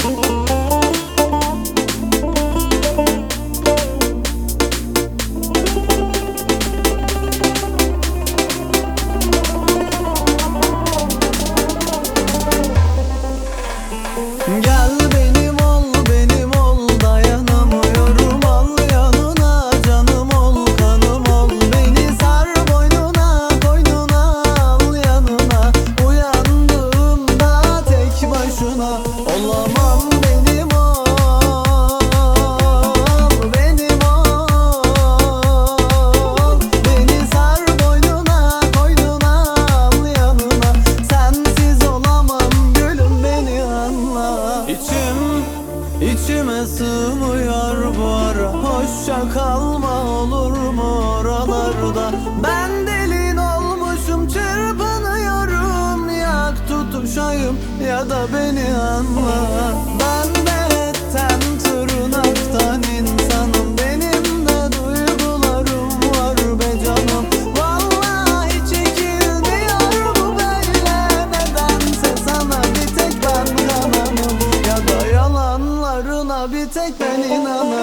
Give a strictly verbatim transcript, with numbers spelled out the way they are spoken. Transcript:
Gel benim ol, benim ol, dayanamıyorum. Al yanına, canım ol, kanım ol. Beni sar boynuna, koynuna, al yanına. Uyandığımda tek başına olamam. Benim ol, benim ol. Beni sar boynuna, koynuna, al yanına. Sensiz olamam gülüm, beni anla. İçim, içime sığmıyor bu ara. Hoşça kalma olur mu oralarda? Ben delin olmuşum, çırpınıyorum. Yak tutuşayım ya da beni anla. Ben de etten tırnaktan insanım. Benim de duygularım var be canım. Vallahi çekilmiyor bu böyle. Nedense sana bir tek ben kananım. Ya da yalanlarına bir tek ben inanırım.